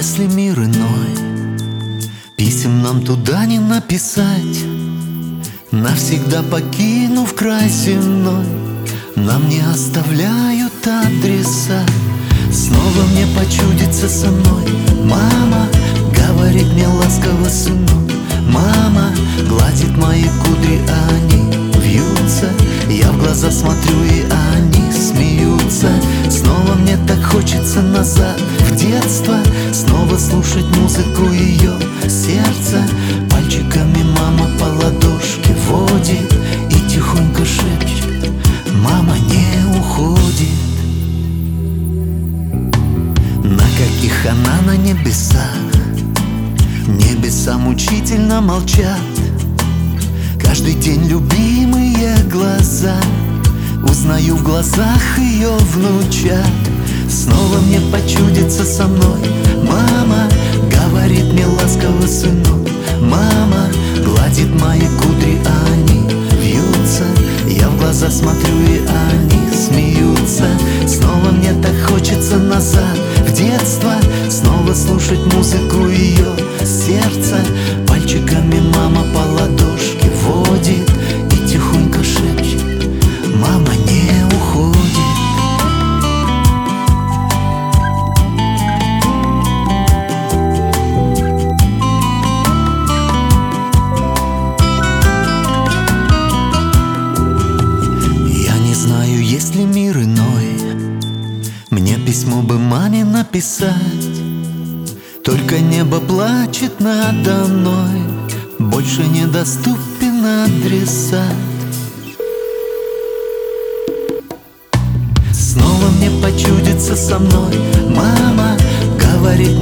если мир иной, писем нам туда не написать. Навсегда покинув край земной, нам не оставляют адреса. Снова мне почудится со мной мама, говорит мне ласково: сынок. Мама гладит мои кудри, а они вьются. Я в глаза смотрю, и они смеются. Снова мне так хочется назад, в детство, снова слушать музыку ее сердца. Пальчиками мама по ладошке водит и тихонько шепчет: мама не уходит. На каких она на небесах, небеса мучительно молчат. Каждый день любимые глаза узнаю в глазах ее внучат. Снова мне почудится со мной мама, говорит мне ласково: сынок. Мама гладит мои кудри, а они вьются. Я в глаза смотрю, и они смеются. Снова мне так хочется назад, в детство, снова слушать музыку ее сердца. Пальчиками мама по ладошке водит и тихонько шепчет: мама не уходит. Я не знаю, есть ли мир иной, мне письмо бы маме написать. Только небо плачет надо мной, больше недоступен адресат. Снова мне почудится со мной мама, говорит